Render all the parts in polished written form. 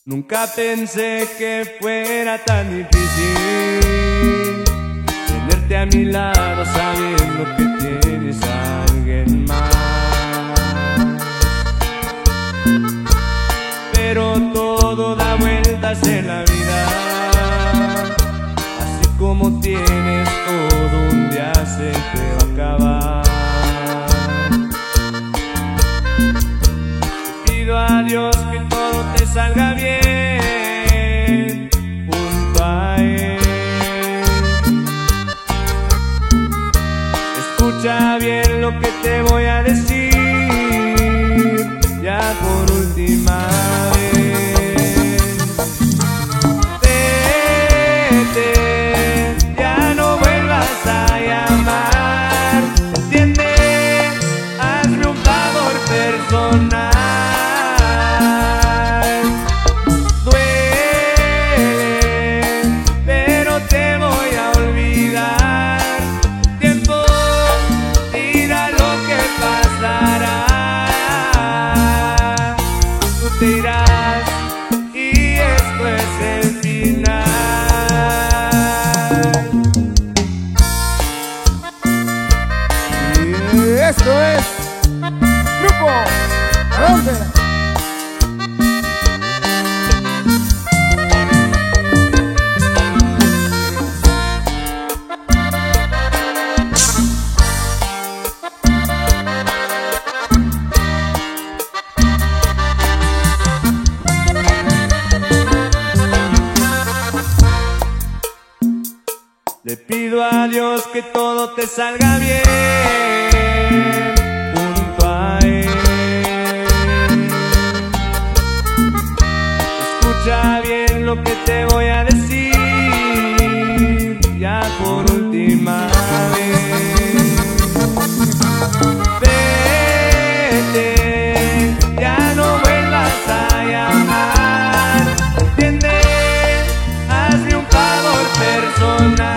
Nunca pensé que fuera tan difícil tenerte a mi lado sabiendo que tienes a alguien más. Pero todo da vueltas en la vida, así como tienes todo, un día se te va a acabar. Pido a Dios que todo te salga bien junto a Él. Escucha bien lo que te voy a decir, ya por última vez. Vete, ya no vuelvas a llamar, ¿entiendes? Hazme un favor personal. Te irás y esto es el final. Y esto es Grupo Frontera. Le pido a Dios que todo te salga bien junto a Él. Escucha bien lo que te voy a decir, ya por última vez. Vete, ya no vuelvas a llamar, ¿entiendes? Hazme un favor personal.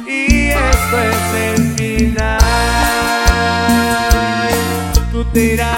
Tú te irás